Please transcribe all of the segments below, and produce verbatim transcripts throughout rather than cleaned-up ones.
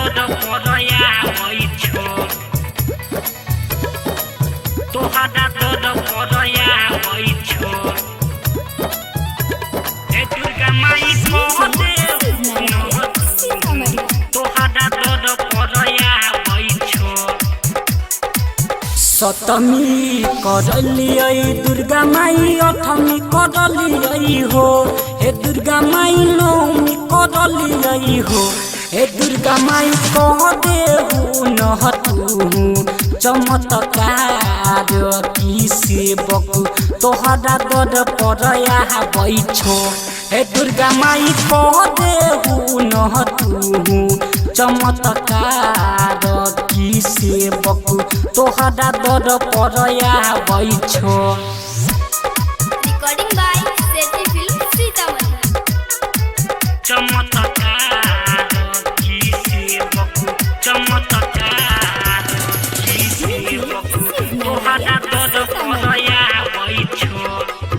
दर परया बैठो तोहरा दर परया बैठो ए दुर्गा माई कह दे तोहरा दर परया बैठो सतमी करलियै दुर्गा माई अठमी करलियै हो हे दुर्गा माई नवमी करलियै हो हे दुर्गा माई कह देहु न तू चमत्कार की सेवक तोहरा दर परया बैठो हे दुर्गा माई कह देहु न तू चमत्कार की सेवक तोहरा दर परया बैठो। Recording by Sethi film Sitamarhi. चमत्कार की सेवक चमत्कार की सेवक तोहरा दर परया बैठो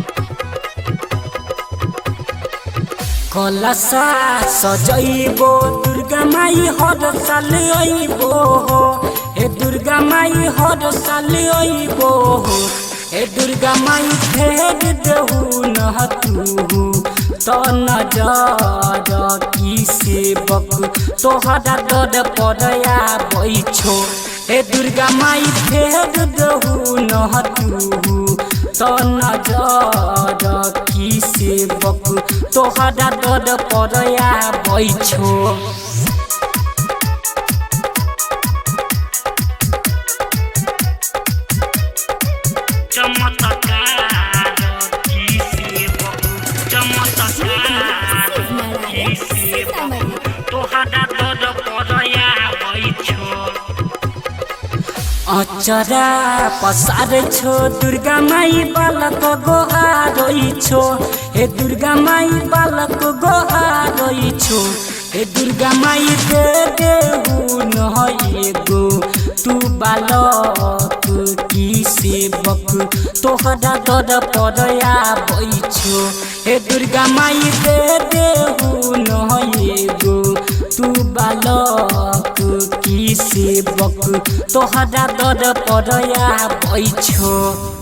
कलशा सजैबो दुर्गा माई हर साल अइबो हो हे दुर्गा माई हर साल अइबो हो हे दुर्गा माई फेर देहु न तू तो नजर की सेवक तोहरा दर परया बैठो हे दुर्गा माई फेर देहु न तू तो नजर की सेवक तोहरा दर परया बैठो। चमत्कार की सेवक चमत्कार की सेवक तोहरा दर परया बैठो अचरा पसार छो दुर्गा माई बालक गोहारै छो हे दुर्गा माई बालक गोहारै छो हे दुर्गा माई दे देहु न एगो तू बालक की सेवक तोहरा दर परया बैठो हे दुर्गा माई दे देहु न एगो तू बालक की सेवक तोहरा दर परया बैठो।